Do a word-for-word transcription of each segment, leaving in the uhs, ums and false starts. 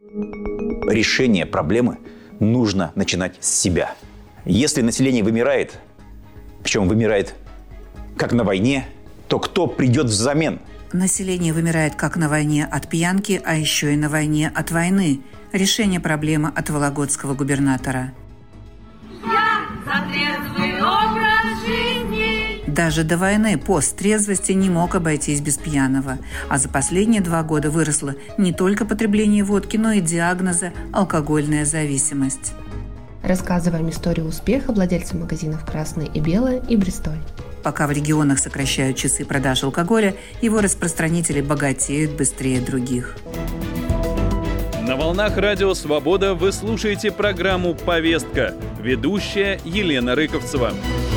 Решение проблемы нужно начинать с себя. Если население вымирает, причем вымирает как на войне, то кто придет взамен? Население вымирает как на войне от пьянки, а еще и на войне от войны. Решение проблемы от вологодского губернатора. Я за трезвый образ жизни. Даже до войны пост трезвости не мог обойтись без пьяного. А за последние два года выросло не только потребление водки, но и диагнозы «алкогольная зависимость». Рассказываем историю успеха владельцев магазинов «Красное и белое» и «Бристоль». Пока в регионах сокращают часы продаж алкоголя, его распространители богатеют быстрее других. На волнах радио «Свобода» вы слушаете программу «Повестка». Ведущая Елена Рыковцева.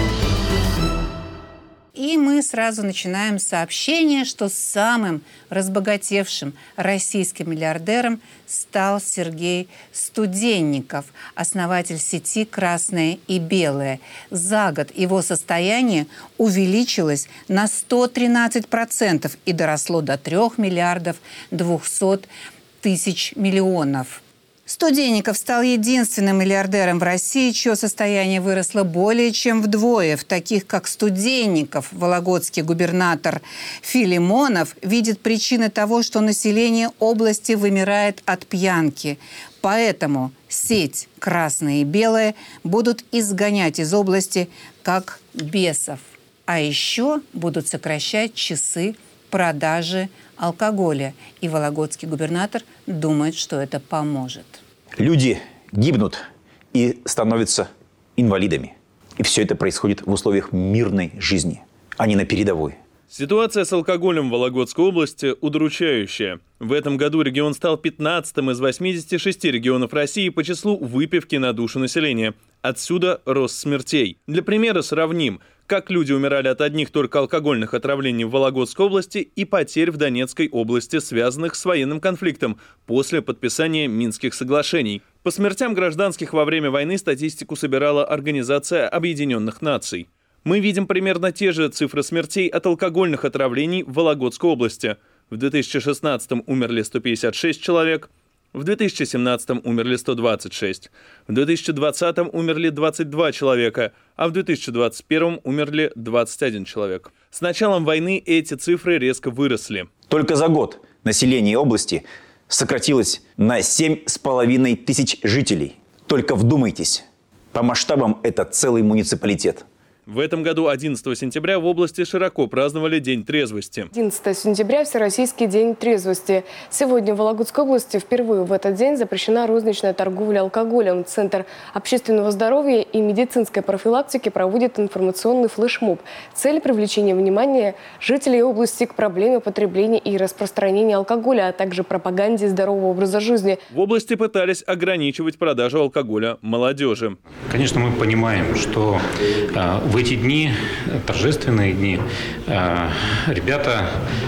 И мы сразу начинаем с сообщения, что самым разбогатевшим российским миллиардером стал Сергей Студенников, основатель сети «Красное и белое». За год его состояние увеличилось на сто тринадцать процентов и доросло до трёх миллиардов двухсот тысяч миллионов. Студенников стал единственным миллиардером в России, чье состояние выросло более чем вдвое. В таких, как Студенников, вологодский губернатор Филимонов видит причины того, что население области вымирает от пьянки. Поэтому сеть «Красное и белое» будут изгонять из области как бесов. А еще будут сокращать часы продажи алкоголя. И вологодский губернатор думает, что это поможет. Люди гибнут и становятся инвалидами. И все это происходит в условиях мирной жизни, а не на передовой. Ситуация с алкоголем в Вологодской области удручающая. В этом году регион стал пятнадцатым из восьмидесяти шести регионов России по числу выпивки на душу населения. Отсюда рост смертей. Для примера сравним, как люди умирали от одних только алкогольных отравлений в Вологодской области и потерь в Донецкой области, связанных с военным конфликтом после подписания Минских соглашений. По смертям гражданских во время войны статистику собирала Организация Объединенных Наций. Мы видим примерно те же цифры смертей от алкогольных отравлений в Вологодской области. В две тысячи шестнадцатом умерли сто пятьдесят шесть человек, в две тысячи семнадцатом умерли сто двадцать шесть, в две тысячи двадцатом умерли двадцать два человека, а в две тысячи двадцать первом умерли двадцать один человек. С началом войны эти цифры резко выросли. Только за год население области сократилось на семь с половиной тысяч жителей. Только вдумайтесь, по масштабам это целый муниципалитет. В этом году одиннадцатого сентября в области широко праздновали День трезвости. одиннадцатого сентября – Всероссийский день трезвости. Сегодня в Вологодской области впервые в этот день запрещена розничная торговля алкоголем. Центр общественного здоровья и медицинской профилактики проводит информационный флешмоб. Цель – привлечения внимания жителей области к проблеме потребления и распространения алкоголя, а также пропаганде здорового образа жизни. В области пытались ограничивать продажу алкоголя молодежи. Конечно, мы понимаем, что э, в эти дни, торжественные дни, э, ребята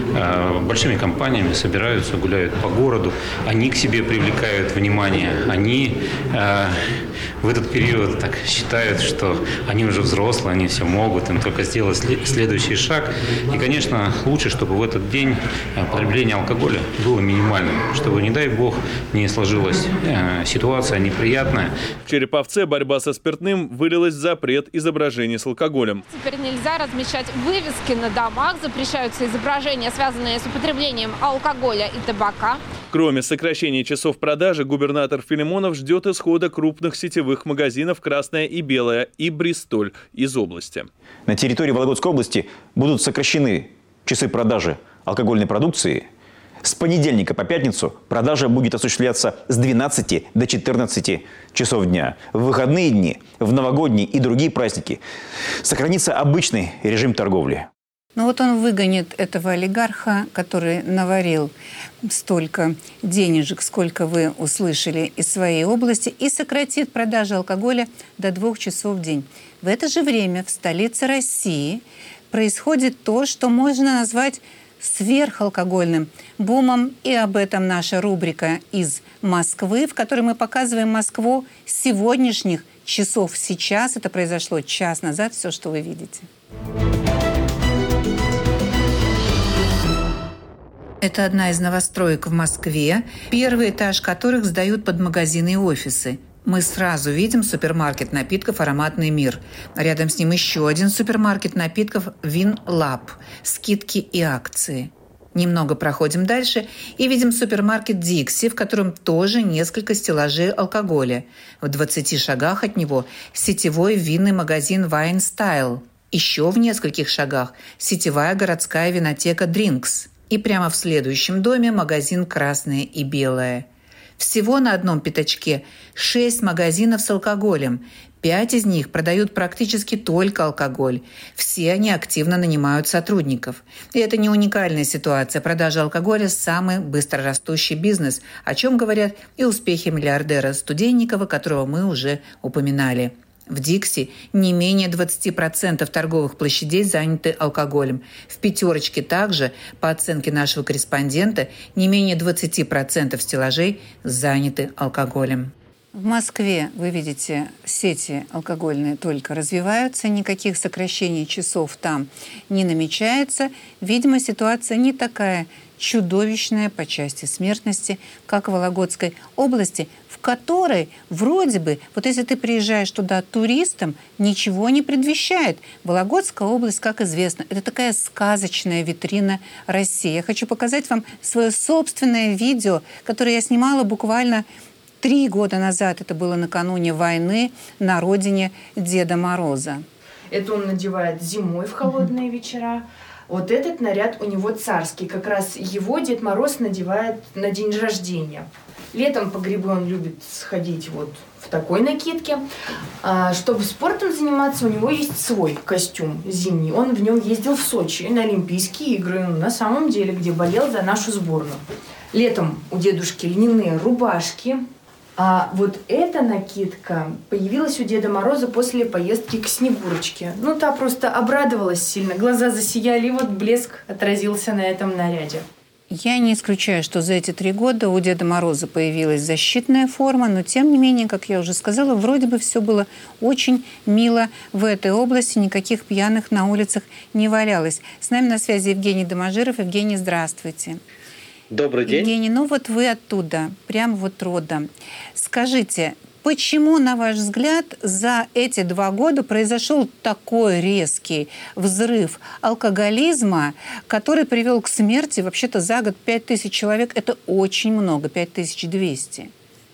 э, большими компаниями собираются, гуляют по городу, они к себе привлекают внимание, они э, в этот период так считают, что они уже взрослые, они все могут, им только сделать следующий шаг. И, конечно, лучше, чтобы в этот день потребление алкоголя было минимальным, чтобы, не дай бог, не сложилась э, ситуация неприятная. В Череповце борьба со спиртным вылилась в запрет изображений с алкоголем. Теперь нельзя размещать вывески на домах, запрещаются изображения, связанные с употреблением алкоголя и табака. Кроме сокращения часов продажи, губернатор Филимонов ждет исхода крупных сетевых магазинов «Красное и белое» и «Бристоль» из области. На территории Вологодской области будут сокращены часы продажи алкогольной продукции. С понедельника по пятницу продажа будет осуществляться с двенадцати до четырнадцати часов дня. В выходные дни, в новогодние и другие праздники сохранится обычный режим торговли. Ну вот он выгонит этого олигарха, который наварил столько денежек, сколько вы услышали из своей области, и сократит продажу алкоголя до двух часов в день. В это же время в столице России происходит то, что можно назвать сверхалкогольным бумом. И об этом наша рубрика «Из Москвы», в которой мы показываем Москву с сегодняшних часов. Сейчас это произошло час назад, все, что вы видите. Это одна из новостроек в Москве, первый этаж которых сдают под магазины и офисы. Мы сразу видим супермаркет напитков «Ароматный мир». Рядом с ним еще один супермаркет напитков «Винлаб». Скидки и акции. Немного проходим дальше и видим супермаркет «Дикси», в котором тоже несколько стеллажей алкоголя. В двадцати шагах от него сетевой винный магазин «Wine Style». Еще в нескольких шагах сетевая городская винотека «Дринкс». И прямо в следующем доме магазин «Красное и белое». Всего на одном пятачке шесть магазинов с алкоголем. Пять из них продают практически только алкоголь. Все они активно нанимают сотрудников. И это не уникальная ситуация. Продажа алкоголя – самый быстрорастущий бизнес, о чем говорят и успехи миллиардера Студенникова, которого мы уже упоминали. В «Дикси» не менее двадцати процентов торговых площадей заняты алкоголем. В «Пятерочке» также, по оценке нашего корреспондента, не менее двадцати процентов стеллажей заняты алкоголем. В Москве, вы видите, сети алкогольные только развиваются, никаких сокращений часов там не намечается. Видимо, ситуация не такая чудовищная по части смертности, как в Вологодской области, в которой вроде бы, вот если ты приезжаешь туда туристом, ничего не предвещает. Вологодская область, как известно, это такая сказочная витрина России. Я хочу показать вам свое собственное видео, которое я снимала буквально три года назад. Это было накануне войны на родине Деда Мороза. Это он надевает зимой в холодные вечера. Вот этот наряд у него царский. Как раз его Дед Мороз надевает на день рождения. Летом по грибы он любит сходить вот в такой накидке. А, чтобы спортом заниматься, у него есть свой костюм зимний. Он в нем ездил в Сочи на Олимпийские игры, на самом деле, где болел за нашу сборную. Летом у дедушки льняные рубашки. А вот эта накидка появилась у Деда Мороза после поездки к Снегурочке. Ну, та просто обрадовалась сильно, глаза засияли, и вот блеск отразился на этом наряде. Я не исключаю, что за эти три года у Деда Мороза появилась защитная форма, но тем не менее, как я уже сказала, вроде бы все было очень мило в этой области, никаких пьяных на улицах не валялось. С нами на связи Евгений Доможиров. Евгений, здравствуйте. Добрый день. Евгений, ну вот вы оттуда, прям вот родом. Скажите, почему, на ваш взгляд, за эти два года произошел такой резкий взрыв алкоголизма, который привел к смерти вообще-то за год пять тысяч человек? Это очень много, пять тысяч двести.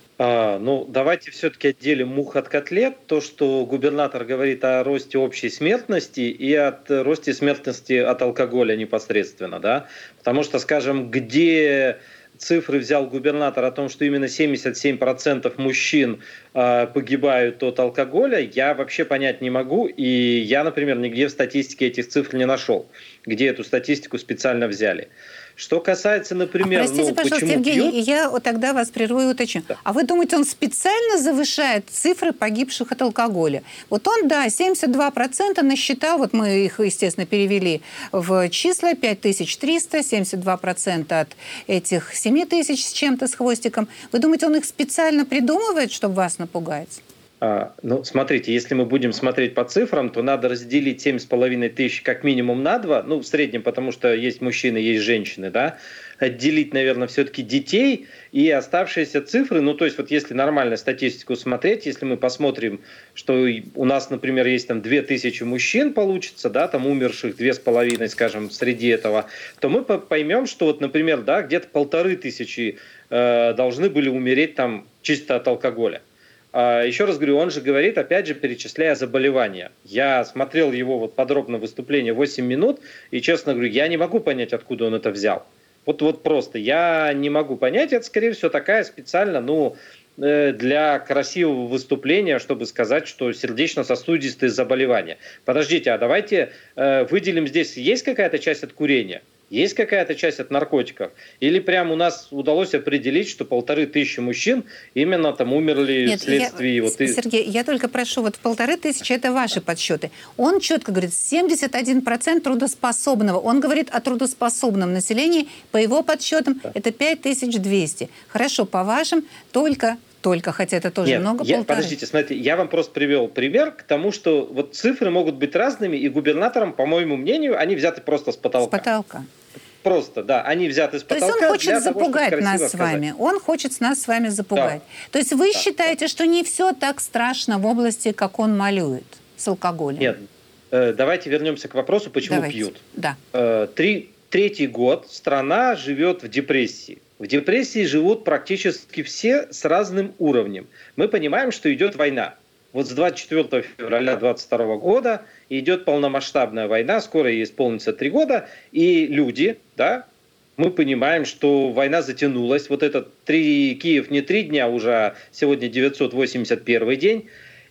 А, ну, давайте все-таки отделим мух от котлет. То, что губернатор говорит о росте общей смертности и от росте смертности от алкоголя непосредственно, да? Потому что, скажем, где цифры взял губернатор о том, что именно семьдесят семь процентов мужчин э, погибают от алкоголя, я вообще понять не могу. И я, например, нигде в статистике этих цифр не нашел, где эту статистику специально взяли. Что касается, например... А простите, ну, пожалуйста, почему Евгений, пьют? я вот тогда вас прерву и уточню. Да. А вы думаете, он специально завышает цифры погибших от алкоголя? Вот он, да, семьдесят два процента насчитал, вот мы их, естественно, перевели в числа, пять тысяч триста, семьдесят два процента от этих семь тысяч с чем-то, с хвостиком. Вы думаете, он их специально придумывает, чтобы вас напугать? А, ну, смотрите, если мы будем смотреть по цифрам, то надо разделить семь с половиной тысяч как минимум на два, ну, в среднем, потому что есть мужчины, есть женщины, да, отделить, наверное, все-таки детей и оставшиеся цифры, ну, то есть вот если нормально статистику смотреть, если мы посмотрим, что у нас, например, есть там две тысячи мужчин получится, да, там умерших две с половиной, скажем, среди этого, то мы поймем, что вот, например, да, где-то полторы тысячи э, должны были умереть там чисто от алкоголя. Еще раз говорю, он же говорит, опять же, перечисляя заболевания. Я смотрел его вот подробно выступление восемь минут, и, честно говорю, я не могу понять, откуда он это взял. Вот, вот просто, я не могу понять, это, скорее всего, такая специально, ну, для красивого выступления, чтобы сказать, что сердечно-сосудистые заболевания. Подождите, а давайте выделим здесь, есть какая-то часть от курения? Есть какая-то часть от наркотиков? Или прям у нас удалось определить, что полторы тысячи мужчин именно там умерли Нет, вследствие... Я, вот... Сергей, я только прошу, вот полторы тысячи – это ваши подсчеты. Он четко говорит, семьдесят один процент трудоспособного. Он говорит о трудоспособном населении. По его подсчетам да. это пять тысяч двести. Хорошо, по вашим только... Только, хотя это тоже Нет, много, я, полторы. Подождите, смотрите, я вам просто привел пример к тому, что вот цифры могут быть разными, и губернаторам, по моему мнению, они взяты просто с потолка. С потолка. Просто, да, они взяты с То потолка. есть он хочет для того, запугать чтобы нас красиво с вами. сказать. Он хочет нас с вами запугать. Да. То есть вы Да, считаете, что не все так страшно в области, как он малюет с алкоголем? Нет, э, давайте вернемся к вопросу, почему Давайте. пьют. Да. Э, три, третий год страна живет в депрессии. В депрессии живут практически все с разным уровнем. Мы понимаем, что идет война. Вот с двадцать четвёртого февраля две тысячи двадцать второго года идет полномасштабная война, скоро ей исполнится три года, и люди, да, мы понимаем, что война затянулась. Вот этот три, Киев не три дня, уже сегодня девятьсот восемьдесят первый день.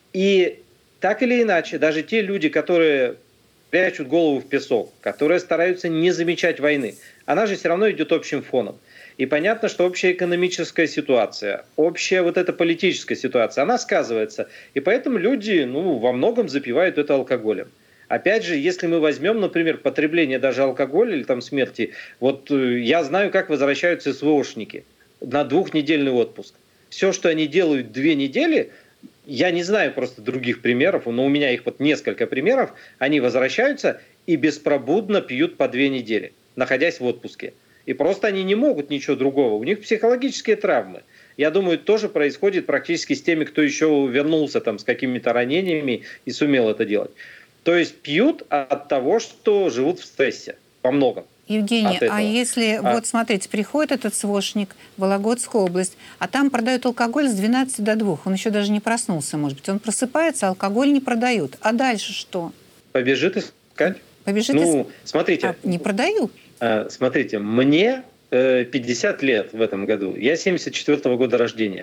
И так или иначе, даже те люди, которые прячут голову в песок, которые стараются не замечать войны, она же все равно идет общим фоном. И понятно, что общая экономическая ситуация, общая вот эта политическая ситуация, она сказывается. И поэтому люди, ну, во многом запивают это алкоголем. Опять же, если мы возьмем, например, потребление даже алкоголя или там смерти, вот э, я знаю, как возвращаются СВОшники на двухнедельный отпуск. Все, что они делают две недели, я не знаю просто других примеров, но у меня их вот несколько примеров, они возвращаются и беспробудно пьют по две недели, находясь в отпуске. И просто они не могут ничего другого. У них психологические травмы. Я думаю, тоже происходит практически с теми, кто еще вернулся там с какими-то ранениями и сумел это делать. То есть пьют от того, что живут в стрессе во многом. Евгений, а если, а... вот смотрите, приходит этот СВОшник в Вологодскую область, а там продают алкоголь с двенадцати до двух, он еще даже не проснулся, может быть. Он просыпается, алкоголь не продают. А дальше что? Побежит искать. Побежит ну, иск... смотрите. А, не продают? Смотрите, мне пятьдесят лет в этом году. Я семьдесят четвёртого года рождения.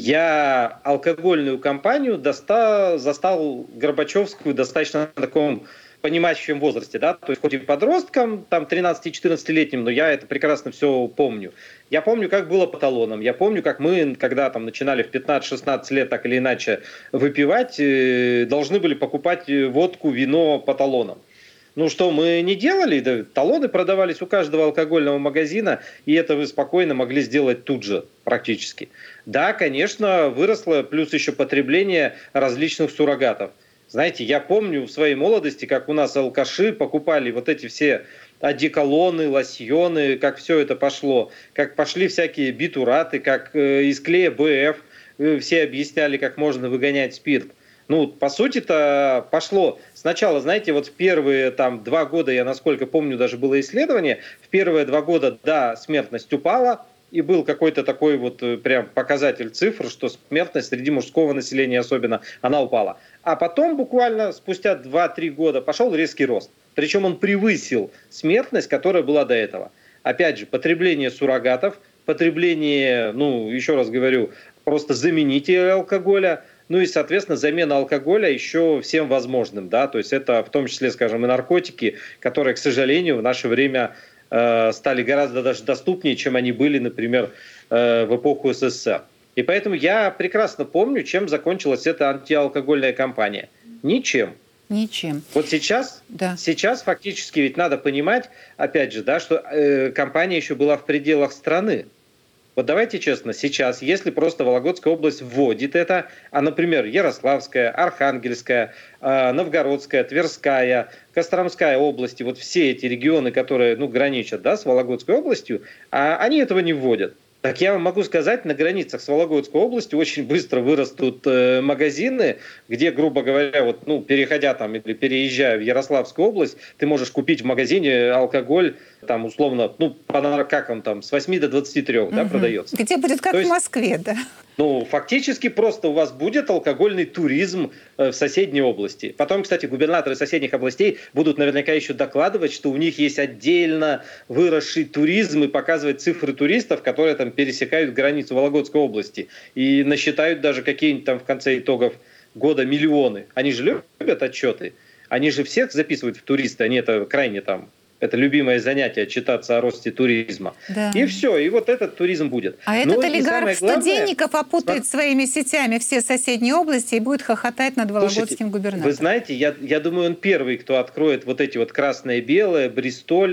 Я алкогольную компанию достал, застал Горбачевскую достаточно в таком понимающем возрасте, да, то есть хоть и подростком, там тринадцати-четырнадцатилетним, но я это прекрасно все помню. Я помню, как было по талонам, я помню, как мы, когда там начинали в пятнадцать-шестнадцать лет так или иначе выпивать, должны были покупать водку, вино по талонам. Ну что, мы не делали? Да, талоны продавались у каждого алкогольного магазина, и это вы спокойно могли сделать тут же практически. Да, конечно, выросло, плюс еще потребление различных суррогатов. Знаете, я помню в своей молодости, как у нас алкаши покупали вот эти все одеколоны, лосьоны, как все это пошло, как пошли всякие битураты, как из клея бэ эф все объясняли, как можно выгонять спирт. Ну, по сути-то пошло. Сначала, знаете, вот в первые там два года, я насколько помню, даже было исследование, в первые два года, да, смертность упала, и был какой-то такой вот прям показатель цифр, что смертность среди мужского населения особенно, она упала. А потом буквально спустя два-три года пошел резкий рост. Причем он превысил смертность, которая была до этого. Опять же, потребление суррогатов, потребление, ну, еще раз говорю, просто заменителей алкоголя, ну и, соответственно, замена алкоголя еще всем возможным, да, то есть это в том числе, скажем, и наркотики, которые, к сожалению, в наше время э, стали гораздо даже доступнее, чем они были, например, э, в эпоху эс эс эс эр. И поэтому я прекрасно помню, чем закончилась эта антиалкогольная кампания. Ничем. Ничем. Вот сейчас, да. сейчас фактически ведь надо понимать, опять же, да, что э, кампания еще была в пределах страны. Вот давайте честно, сейчас, если просто Вологодская область вводит это, а, например, Ярославская, Архангельская, э, Новгородская, Тверская, Костромская области, вот все эти регионы, которые, ну, граничат, да, с Вологодской областью, а, они этого не вводят. Так я вам могу сказать, на границах с Вологодской областью очень быстро вырастут э, магазины, где, грубо говоря, вот, ну, переходя там или переезжая в Ярославскую область, ты можешь купить в магазине алкоголь, там, условно, ну, по, как он там, с восьми до двадцати трёх, угу. да, продается. Где будет как То есть, в Москве, да? Ну, фактически просто у вас будет алкогольный туризм в соседней области. Потом, кстати, губернаторы соседних областей будут наверняка еще докладывать, что у них есть отдельно выросший туризм и показывать цифры туристов, которые там пересекают границу Вологодской области. И насчитают даже какие-нибудь там в конце итогов года миллионы. Они же любят отчеты. Они же всех записывают в туристы. Они это крайне там... Это любимое занятие, читаться о росте туризма. Да. И все, и вот этот туризм будет. А ну, этот олигарх Студенников опутает Сма... своими сетями все соседние области и будет хохотать над вологодским Слушайте, губернатором. Вы знаете, я, я думаю, он первый, кто откроет вот эти вот красное, белое, Бристоль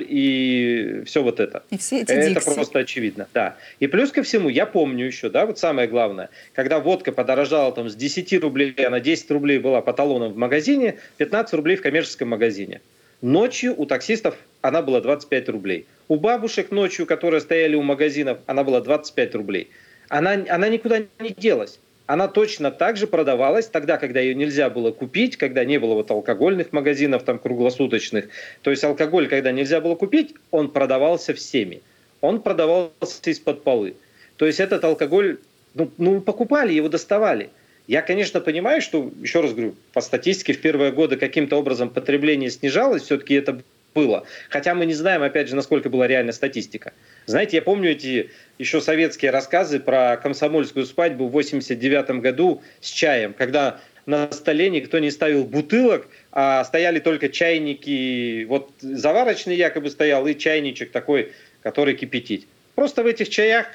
и все вот это. И все эти Это дикси. просто очевидно, да. И плюс ко всему, я помню еще, да, вот самое главное, когда водка подорожала там с десяти рублей, она десять рублей была по талонам в магазине, пятнадцать рублей в коммерческом магазине. Ночью у таксистов она была двадцать пять рублей. У бабушек ночью, которые стояли у магазинов, она была двадцать пять рублей. Она, она никуда не делась. Она точно так же продавалась тогда, когда ее нельзя было купить, когда не было вот алкогольных магазинов там круглосуточных. То есть алкоголь, когда нельзя было купить, он продавался всеми. Он продавался из-под полы. То есть этот алкоголь, ну, ну покупали, его доставали. Я, конечно, понимаю, что, еще раз говорю, по статистике в первые годы каким-то образом потребление снижалось, все-таки это было. Хотя мы не знаем, опять же, насколько была реальная статистика. Знаете, я помню эти еще советские рассказы про комсомольскую свадьбу в восемьдесят девятом году с чаем, когда на столе никто не ставил бутылок, а стояли только чайники. Вот заварочный якобы стоял и чайничек такой, который кипятить. Просто в этих чаях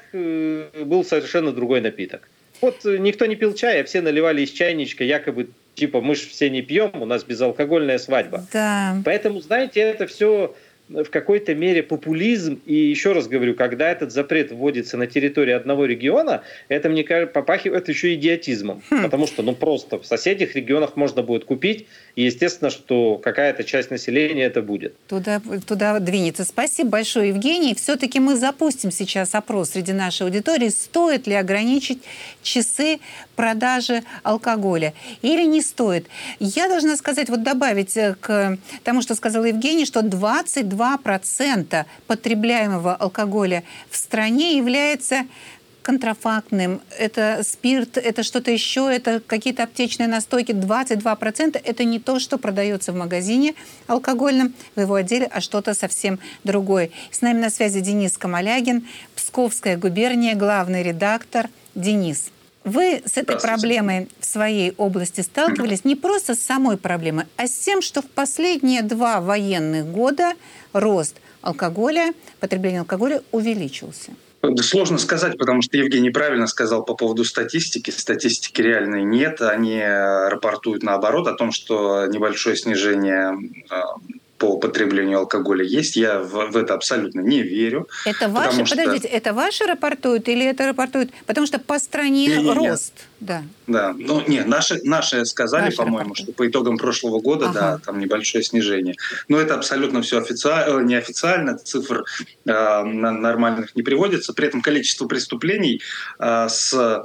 был совершенно другой напиток. Вот никто не пил чай, а все наливали из чайничка, якобы, типа, мы же все не пьем, у нас безалкогольная свадьба. Да. Поэтому, знаете, это все в какой-то мере популизм. И еще раз говорю, когда этот запрет вводится на территории одного региона, это, мне кажется, попахивает еще идиотизмом. Хм. Потому что, ну, просто в соседних регионах можно будет купить, и естественно, что какая-то часть населения это будет. Туда, туда двинется. Спасибо большое, Евгений. Все-таки мы запустим сейчас опрос среди нашей аудитории, стоит ли ограничить часы продажи алкоголя или не стоит. Я должна сказать, вот добавить к тому, что сказал Евгений, что двадцать два процента потребляемого алкоголя в стране является контрафактным. Это спирт, это что-то еще, это какие-то аптечные настойки. двадцать два процента это не то, что продается в магазине алкогольном, в его отделе, а что-то совсем другое. С нами на связи Денис Камалягин, Псковская губерния, главный редактор. Денис, вы с этой проблемой в своей области сталкивались не просто с самой проблемой, а с тем, что в последние два военных года рост алкоголя, потребление алкоголя увеличился. Сложно сказать, потому что Евгений правильно сказал по поводу статистики. Статистики реальной нет. Они рапортуют наоборот о том, что небольшое снижение по потреблению алкоголя есть. Я в, в это абсолютно не верю. Это ваши, что... подождите, это ваши рапортуют или это рапортуют? Потому что по стране не, не, рост. Да. Да, ну нет, наши, наши сказали, наши по-моему, рапортуют. Что по итогам прошлого года, ага. да, там небольшое снижение. Но это абсолютно все официально, неофициально, цифр э, нормальных не приводится. При этом количество преступлений э, с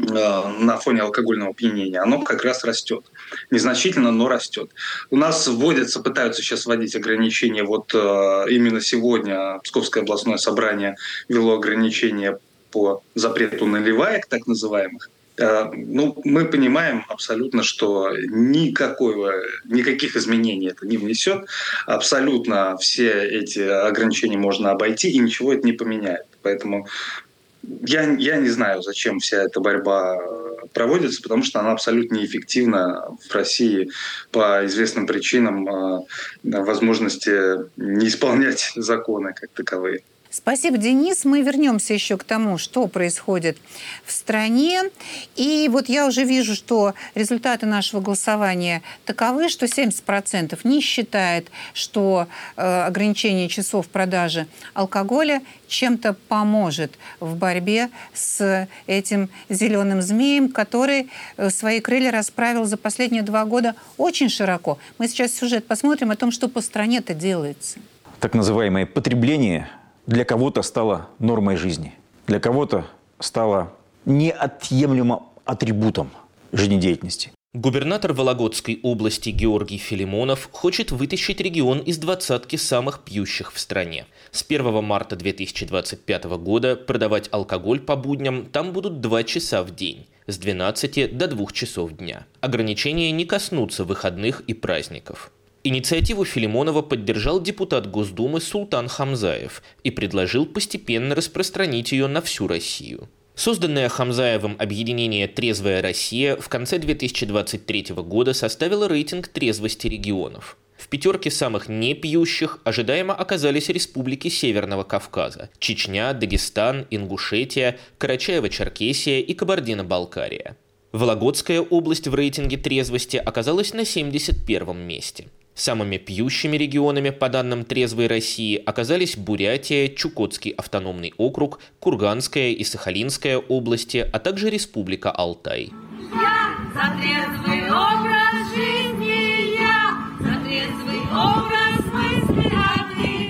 на фоне алкогольного опьянения, оно как раз растет. Незначительно, но растет. У нас вводятся, пытаются сейчас вводить ограничения. Вот э, именно сегодня Псковское областное собрание ввело ограничения по запрету наливаек, так называемых. Э, ну, мы понимаем абсолютно, что никакого, никаких изменений это не внесет. Абсолютно все эти ограничения можно обойти, и ничего это не поменяет. Поэтому Я, я не знаю, зачем вся эта борьба проводится, потому что она абсолютно неэффективна в России по известным причинам возможности не исполнять законы как таковые. Спасибо, Денис. Мы вернемся еще к тому, что происходит в стране. И вот я уже вижу, что результаты нашего голосования таковы, что семьдесят процентов не считает, что э, ограничение часов продажи алкоголя чем-то поможет в борьбе с этим зеленым змеем, который свои крылья расправил за последние два года очень широко. Мы сейчас сюжет посмотрим о том, что по стране-то делается. Так называемое потребление для кого-то стало нормой жизни, для кого-то стало неотъемлемым атрибутом жизнедеятельности. Губернатор Вологодской области Георгий Филимонов хочет вытащить регион из двадцатки самых пьющих в стране. С первого марта две тысячи двадцать пятого года продавать алкоголь по будням там будут два часа в день, с двенадцати до двух часов дня. Ограничения не коснутся выходных и праздников. Инициативу Филимонова поддержал депутат Госдумы Султан Хамзаев и предложил постепенно распространить ее на всю Россию. Созданное Хамзаевым объединение «Трезвая Россия» в конце две тысячи двадцать третьего года составило рейтинг трезвости регионов. В пятерке самых непьющих ожидаемо оказались республики Северного Кавказа – Чечня, Дагестан, Ингушетия, Карачаево-Черкесия и Кабардино-Балкария. Вологодская область в рейтинге трезвости оказалась на семьдесят первом месте. Самыми пьющими регионами, по данным «Трезвой России», оказались Бурятия, Чукотский автономный округ, Курганская и Сахалинская области, а также Республика Алтай. Я за трезвый образ жизни, я за трезвый образ мысли.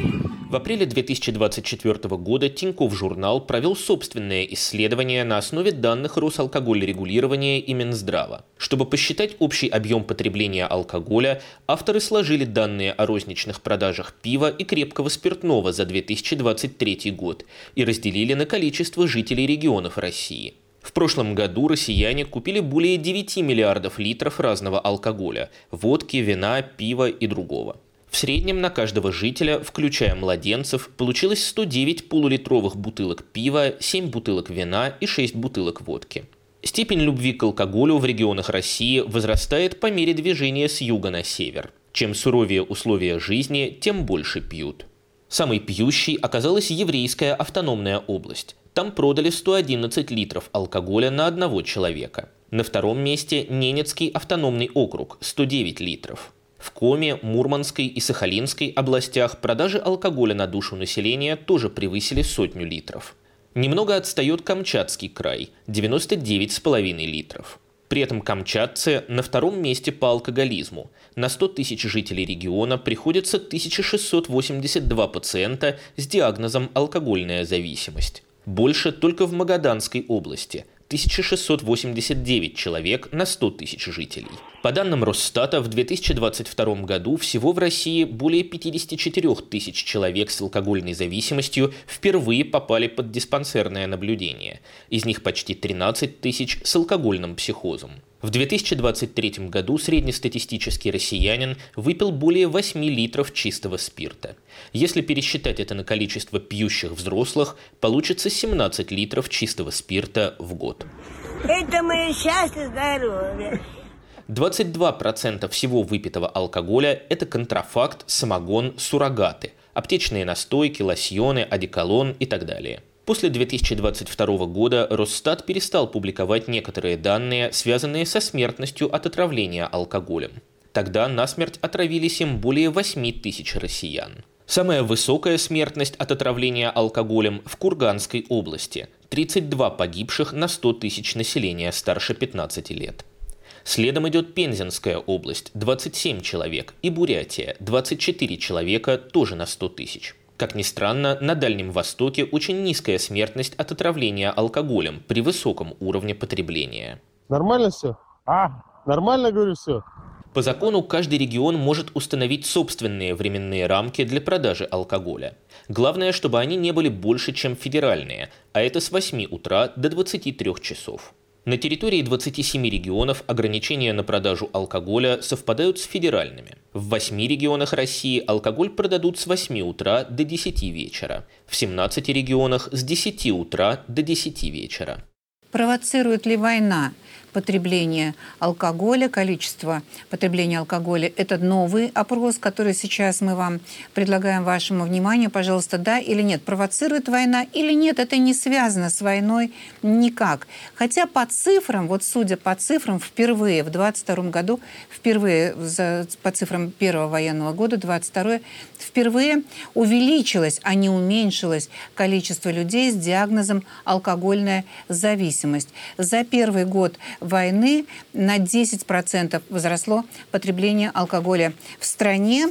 В апреле две тысячи двадцать четвёртого года Тинькофф журнал провел собственное исследование на основе данных Росалкогольрегулирования и Минздрава. Чтобы посчитать общий объем потребления алкоголя, авторы сложили данные о розничных продажах пива и крепкого спиртного за две тысячи двадцать третий год и разделили на количество жителей регионов России. В прошлом году россияне купили более девяти миллиардов литров разного алкоголя – водки, вина, пива и другого. В среднем на каждого жителя, включая младенцев, получилось сто девять полулитровых бутылок пива, семь бутылок вина и шесть бутылок водки. Степень любви к алкоголю в регионах России возрастает по мере движения с юга на север. Чем суровее условия жизни, тем больше пьют. Самой пьющей оказалась еврейская автономная область. Там продали сто одиннадцать литров алкоголя на одного человека. На втором месте Ненецкий автономный округ – сто девять литров. В Коми, Мурманской и Сахалинской областях продажи алкоголя на душу населения тоже превысили сотню литров. Немного отстает Камчатский край – девяносто девять с половиной литров. При этом камчатцы на втором месте по алкоголизму. На сто тысяч жителей региона приходится тысяча шестьсот восемьдесят два пациента с диагнозом алкогольная зависимость. Больше только в Магаданской области – тысяча шестьсот восемьдесят девять человек на сто тысяч жителей. По данным Росстата, в две тысячи двадцать втором году всего в России более пятьдесят четыре тысяч человек с алкогольной зависимостью впервые попали под диспансерное наблюдение. Из них почти тринадцать тысяч с алкогольным психозом. В две тысячи двадцать третьем году среднестатистический россиянин выпил более восьми литров чистого спирта. Если пересчитать это на количество пьющих взрослых, получится семнадцать литров чистого спирта в год. Это мое счастье, здоровье. двадцать два процента всего выпитого алкоголя – это контрафакт, самогон, суррогаты, аптечные настойки, лосьоны, одеколон и так далее. После две тысячи двадцать второго года Росстат перестал публиковать некоторые данные, связанные со смертностью от отравления алкоголем. Тогда насмерть отравились им более восьми тысяч россиян. Самая высокая смертность от отравления алкоголем в Курганской области – тридцать два погибших на сто тысяч населения старше пятнадцати лет. Следом идет Пензенская область – двадцать семь человек, и Бурятия – двадцать четыре человека, тоже на сто тысяч. Как ни странно, на Дальнем Востоке очень низкая смертность от отравления алкоголем при высоком уровне потребления. Нормально все? А? Нормально, говорю, все? По закону каждый регион может установить собственные временные рамки для продажи алкоголя. Главное, чтобы они не были больше, чем федеральные, а это с восьми утра до двадцати трёх часов. На территории двадцати семи регионов ограничения на продажу алкоголя совпадают с федеральными. В восьми регионах России алкоголь продадут с восьми утра до десяти вечера. В семнадцати регионах с десяти утра до десяти вечера. Провоцирует ли война потребление алкоголя, количество потребления алкоголя? Это новый опрос, который сейчас мы вам предлагаем вашему вниманию. Пожалуйста, да или нет? Провоцирует война или нет? Это не связано с войной никак. Хотя по цифрам, вот судя по цифрам, впервые в двадцать втором году, впервые за, по цифрам первого военного года, двадцать второй, впервые увеличилось, а не уменьшилось количество людей с диагнозом алкогольная зависимость. За первый год войны на десять процентов возросло потребление алкоголя в стране.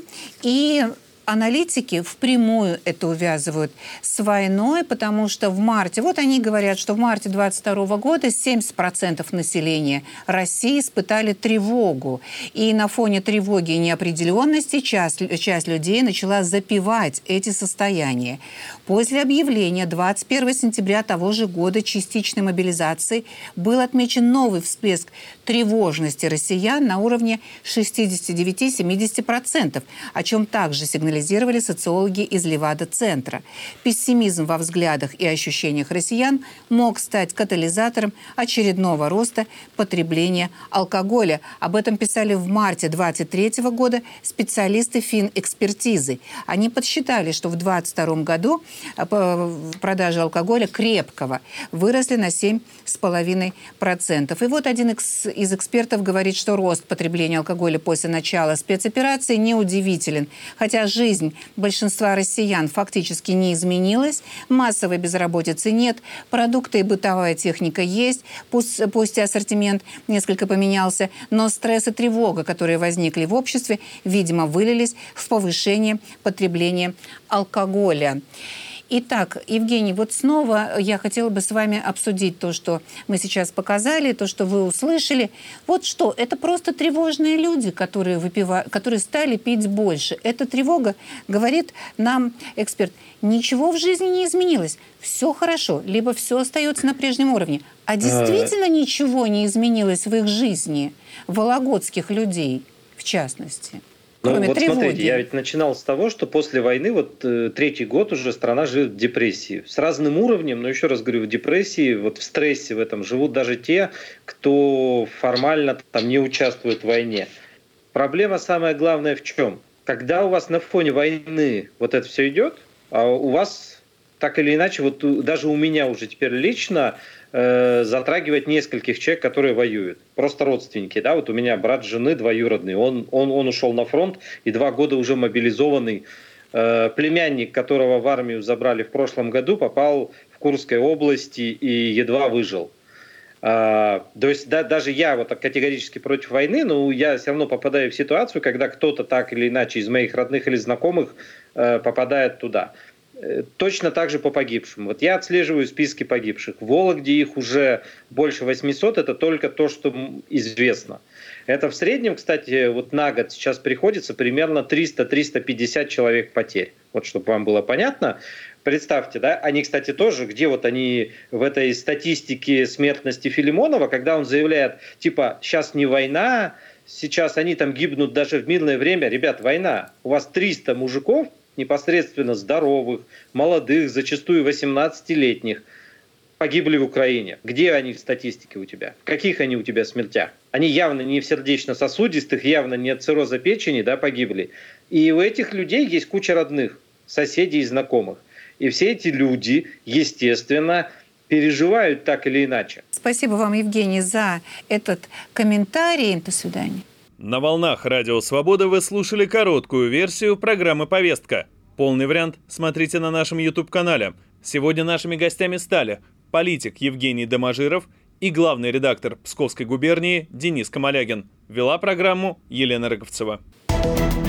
И аналитики впрямую это увязывают с войной, потому что в марте, вот они говорят, что в марте двадцать второго года семьдесят процентов населения России испытали тревогу. И на фоне тревоги и неопределенности часть, часть людей начала запивать эти состояния. После объявления двадцать первого сентября того же года частичной мобилизации был отмечен новый всплеск тревожности россиян на уровне шестидесяти девяти — семидесяти процентов, о чем также сигнализировали социологи из Левада-центра. Пессимизм во взглядах и ощущениях россиян мог стать катализатором очередного роста потребления алкоголя. Об этом писали в марте двадцать третьего года специалисты финэкспертизы. Они подсчитали, что в двадцать втором году продажи алкоголя крепкого выросли на семь с половиной процентов. И вот один из экспертов говорит, что рост потребления алкоголя после начала спецоперации неудивителен. Хотя жить жизнь большинства россиян фактически не изменилась, массовой безработицы нет, продукты и бытовая техника есть, пусть, пусть и ассортимент несколько поменялся, но стресс и тревога, которые возникли в обществе, видимо, вылились в повышение потребления алкоголя. Итак, Евгений, вот снова я хотела бы с вами обсудить то, что мы сейчас показали, то, что вы услышали. Вот что, это просто тревожные люди, которые, выпивают, которые стали пить больше. Эта тревога, говорит нам эксперт, ничего в жизни не изменилось. Все хорошо, либо все остается на прежнем уровне. А действительно ничего не изменилось в их жизни, вологодских людей, в частности? Ну, Кроме вот тревоги. смотрите, я ведь начинал с того, что после войны, вот э, третий год уже страна живет в депрессии. С разным уровнем, но еще раз говорю, в депрессии, вот в стрессе в этом живут даже те, кто формально там не участвует в войне. Проблема самая главная в чем? Когда у вас на фоне войны вот это все идет, а у вас так или иначе, вот даже у меня уже теперь лично э, затрагивает нескольких человек, которые воюют. Просто родственники, да, вот у меня брат жены двоюродный, он, он, он ушел на фронт и два года уже мобилизованный. Э, племянник, которого в армию забрали в прошлом году, попал в Курской области и едва выжил. Uh, то есть да, даже я вот категорически против войны, но я все равно попадаю в ситуацию, когда кто-то так или иначе из моих родных или знакомых uh, попадает туда. Uh, точно так же по погибшим. Вот я отслеживаю списки погибших. В Вологде их уже больше восьмисот, это только то, что известно. Это в среднем, кстати, вот на год сейчас приходится примерно триста - триста пятьдесят человек потерь. Вот чтобы вам было понятно. Представьте, да, они, кстати, тоже, где вот они в этой статистике смертности Филимонова, когда он заявляет, типа, сейчас не война, сейчас они там гибнут даже в мирное время. Ребят, война. У вас триста мужиков, непосредственно здоровых, молодых, зачастую восемнадцатилетних, погибли в Украине. Где они в статистике у тебя? В каких они у тебя смертях? Они явно не в сердечно-сосудистых, явно не от цирроза печени, да, погибли. И у этих людей есть куча родных, соседей и знакомых. И все эти люди, естественно, переживают так или иначе. Спасибо вам, Евгений, за этот комментарий. До свидания. На волнах Радио Свобода вы слушали короткую версию программы «Повестка». Полный вариант смотрите на нашем YouTube-канале. Сегодня нашими гостями стали политик Евгений Доможиров и главный редактор Псковской губернии Денис Камалягин. Вела программу Елена Рыковцева.